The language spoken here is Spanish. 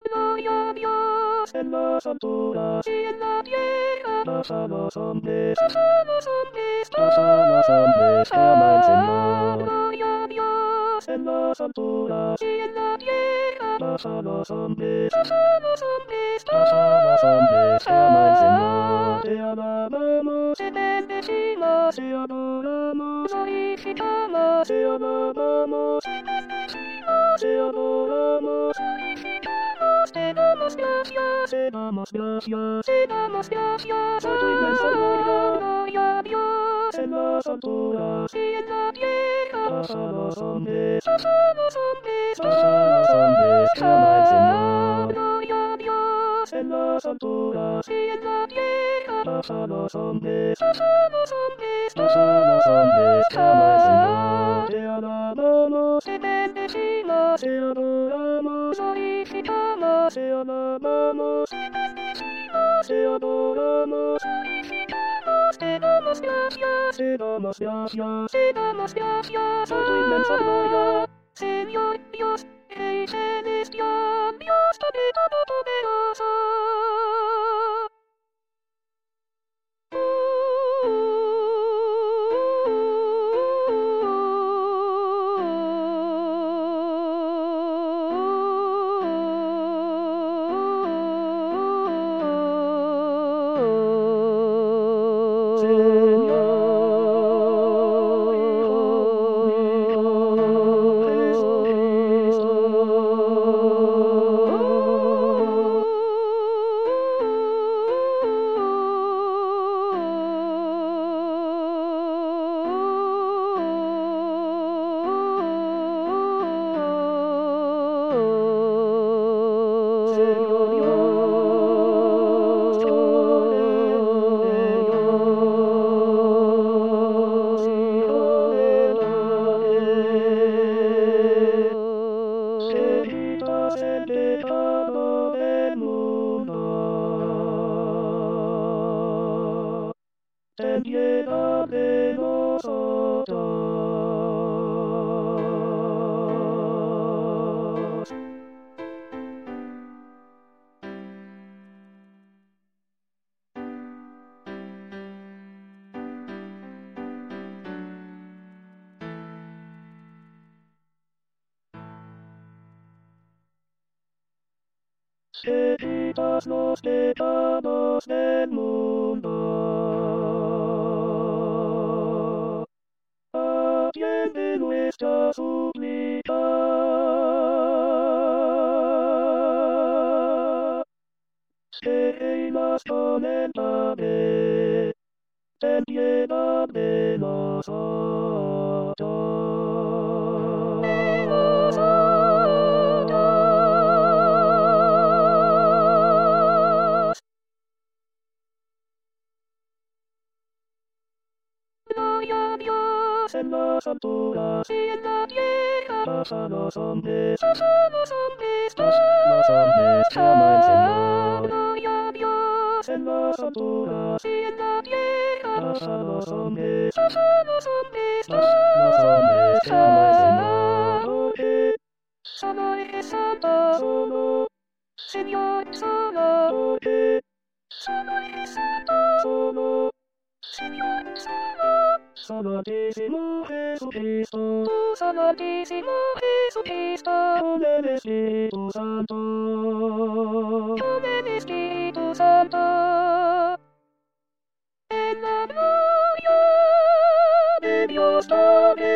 Gloria a Dios en las alturas y en la tierra paz a los hombres, paz a los hombres, paz a los hombres que ama el Señor. Gloria a Dios en las alturas y en la tierra paz a los hombres, paz a los hombres, paz a los hombres que ama el Señor. Te alabamos, te bendecimos, te adoramos, glorificamos, te alabamos, te bendecimos, te adoramos, glorificamos, te damos gracias, te damos gracias, te damos gracias por tu inmensa gloria. Gloria a Dios en las alturas y en la tierra paz a los hombres, paz a los hombres, paz a los hombres que ama el Señor. Gloria a Dios en las alturas y en la tierra paz a los hombres, paz a los hombres, paz a los hombres que ama el Señor. Te alabamos, te bendecimos, te adoramos, glorificamos, te alabamos, te bendecimos, te adoramos, glorificamos, te damos gracias, te damos gracias, te damos gracias por tu inmensa gloria. Señor Dios, Rey celestial, Dios todopoderoso. El pecado del mundo, ten piedad de nosotros. Que quitas los pecados del mundo, atiende nuestra súplica. Que reinas con el Padre, ten piedad de nosotros. Gloria a Dios en las alturas y en la tierra paz a los hombres, paz a los hombres, paz a los hombres que ama el Señor. Gloria a Dios en las alturas y en la tierra paz a los hombres, paz a los hombres, paz a los hombres que ama el Señor. Porque solo eres santo, solo, Señor, solo, porque solo eres santo, solo, Señor, solo, Santísimo Jesucristo, tu Santísimo Jesucristo, con el Espíritu Santo, con el Espíritu Santo, en la gloria de Dios Padre.